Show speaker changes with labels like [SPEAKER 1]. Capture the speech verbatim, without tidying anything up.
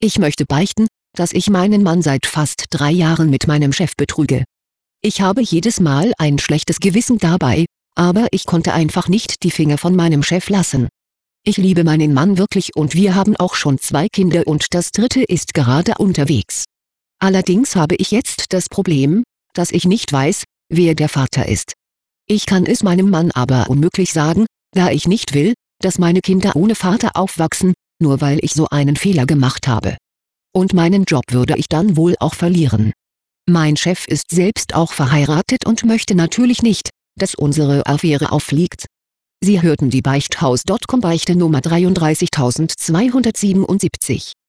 [SPEAKER 1] Ich möchte beichten, dass ich meinen Mann seit fast drei Jahren mit meinem Chef betrüge. Ich habe jedes Mal ein schlechtes Gewissen dabei, aber ich konnte einfach nicht die Finger von meinem Chef lassen. Ich liebe meinen Mann wirklich und wir haben auch schon zwei Kinder und das dritte ist gerade unterwegs. Allerdings habe ich jetzt das Problem, dass ich nicht weiß, wer der Vater ist. Ich kann es meinem Mann aber unmöglich sagen, da ich nicht will, dass meine Kinder ohne Vater aufwachsen, nur weil ich so einen Fehler gemacht habe. Und meinen Job würde ich dann wohl auch verlieren. Mein Chef ist selbst auch verheiratet und möchte natürlich nicht, dass unsere Affäre auffliegt. Sie hörten die Beichthaus Punkt com Beichte Nummer dreizehntausendzweihundertsiebenundsiebzig.